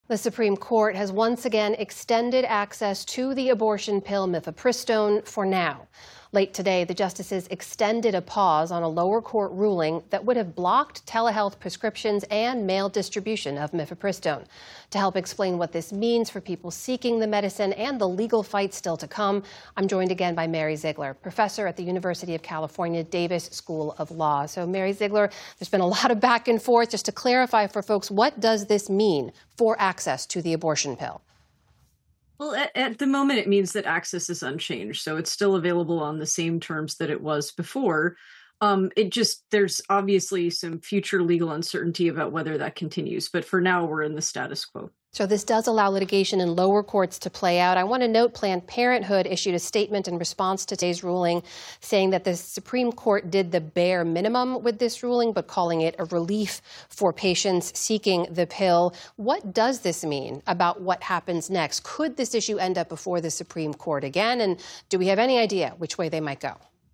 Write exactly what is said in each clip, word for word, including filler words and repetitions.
The Supreme Court has once again extended access to the abortion pill mifepristone for now. Late today, the justices extended a pause on a lower court ruling that would have blocked telehealth prescriptions and mail distribution of mifepristone. To help explain what this means for people seeking the medicine and the legal fight still to come, I'm joined again by Mary Ziegler, professor at the University of California, Davis School of Law. So, Mary Ziegler, there's been a lot of back and forth. Just to clarify for folks, what does this mean for access to the abortion pill? Well, at, at the moment, it means that access is unchanged. So it's still available on the same terms that it was before. Um, it just, there's obviously some future legal uncertainty about whether that continues. But for now, we're in the status quo. So this does allow litigation in lower courts to play out. I want to note Planned Parenthood issued a statement in response to today's ruling saying that the Supreme Court did the bare minimum with this ruling, but calling it a relief for patients seeking the pill. What does this mean about what happens next? Could this issue end up before the Supreme Court again? And do we have any idea which way they might go?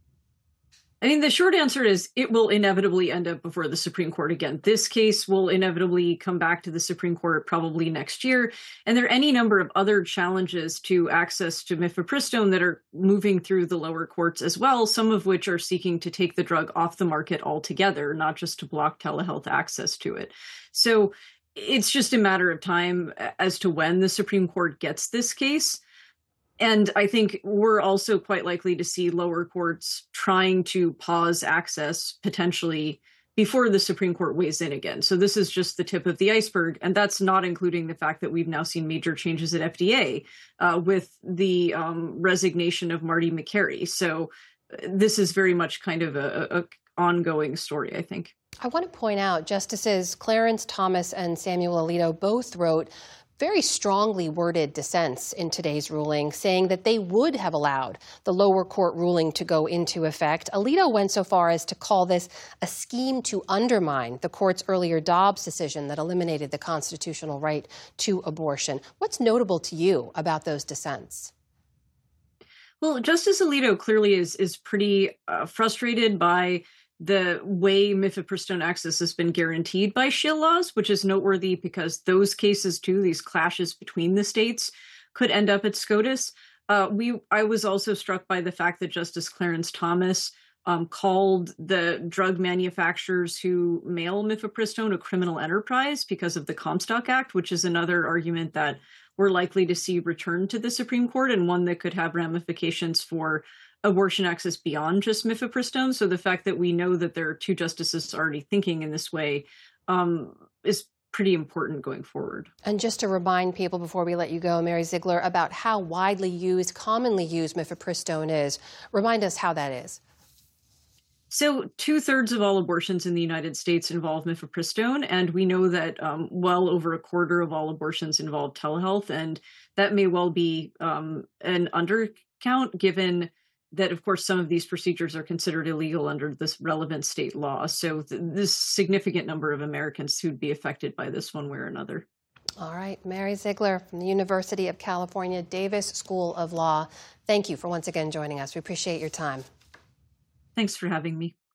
I mean, the short answer is it will inevitably end up before the Supreme Court again. This case will inevitably come back to the Supreme Court probably next year. And there are any number of other challenges to access to mifepristone that are moving through the lower courts as well, some of which are seeking to take the drug off the market altogether, not just to block telehealth access to it. So it's just a matter of time as to when the Supreme Court gets this case. And I think we're also quite likely to see lower courts trying to pause access potentially before the Supreme Court weighs in again. So this is just the tip of the iceberg. And that's not including the fact that we've now seen major changes at F D A uh, with the um, resignation of Marty Makary. So this is very much kind of a, a ongoing story, I think. I want to point out Justices Clarence Thomas and Samuel Alito both wrote very strongly worded dissents in today's ruling, saying that they would have allowed the lower court ruling to go into effect. Alito went so far as to call this a scheme to undermine the court's earlier Dobbs decision that eliminated the constitutional right to abortion. What's notable to you about those dissents? Well, Justice Alito clearly is, is pretty uh, frustrated by the way mifepristone access has been guaranteed by shill laws, which is noteworthy because those cases, too, these clashes between the states, could end up at SCOTUS. Uh, we, I was also struck by the fact that Justice Clarence Thomas um, called the drug manufacturers who mail mifepristone a criminal enterprise because of the Comstock Act, which is another argument that we're likely to see returned to the Supreme Court and one that could have ramifications for abortion access beyond just mifepristone. So the fact that we know that there are two justices already thinking in this way um, is pretty important going forward. And just to remind people before we let you go, Mary Ziegler, about how widely used, commonly used mifepristone is, remind us how that is. So two thirds of all abortions in the United States involve mifepristone, and we know that um, well over a quarter of all abortions involve telehealth, and that may well be um, an undercount given that, of course, some of these procedures are considered illegal under this relevant state law. So th- this significant number of Americans who'd be affected by this one way or another. All right. Mary Ziegler from the University of California, Davis School of Law. Thank you for once again joining us. We appreciate your time. Thanks for having me.